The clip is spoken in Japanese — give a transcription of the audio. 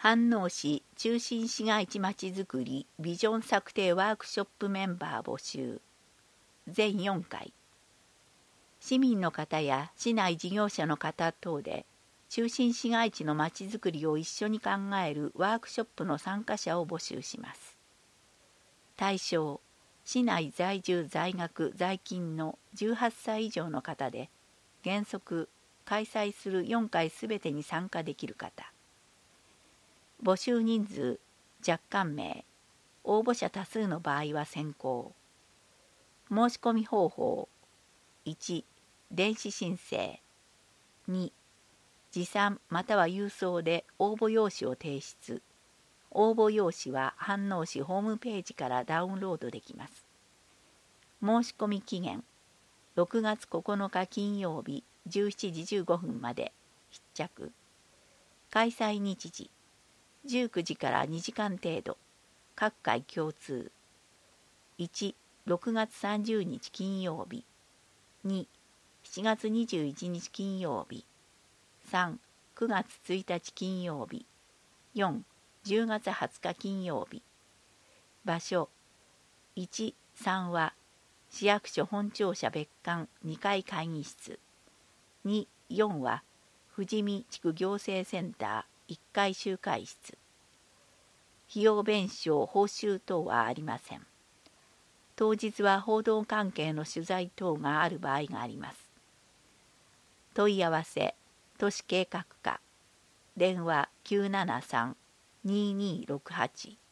飯能市中心市街地まちづくりビジョン策定ワークショップメンバー募集。全4回。市民の方や市内事業者の方等で中心市街地のまちづくりを一緒に考えるワークショップの参加者を募集します。対象、市内在住在学在勤の18歳以上の方で、原則開催する4回すべてに参加できる方。募集人数、若干名、応募者多数の場合は先行。申し込み方法、1、電子申請、2、持参または郵送で応募用紙を提出。応募用紙は飯能市ホームページからダウンロードできます。申し込み期限、6月9日金曜日17時15分まで必着。開催日時、19時から2時間程度、各回共通。1、6月30日金曜日。2、7月21日金曜日。3、9月1日金曜日。4、10月20日金曜日。場所、1、3は市役所本庁舎別館2階会議室。2、4は富士見地区行政センター1階集会室。費用弁償報酬等はありません。当日は報道関係の取材等がある場合があります。問い合わせ、都市計画課、電話973-2268